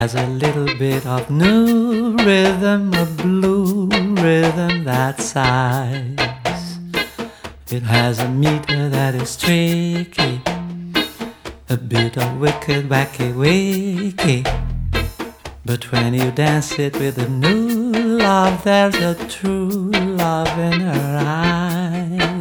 Has a little bit of new rhythm, a blue rhythm that sighs. It has a meter that is tricky, a bit of wicked, wacky, wicky. But when you dance it with a new love, there's a true love in her eyes.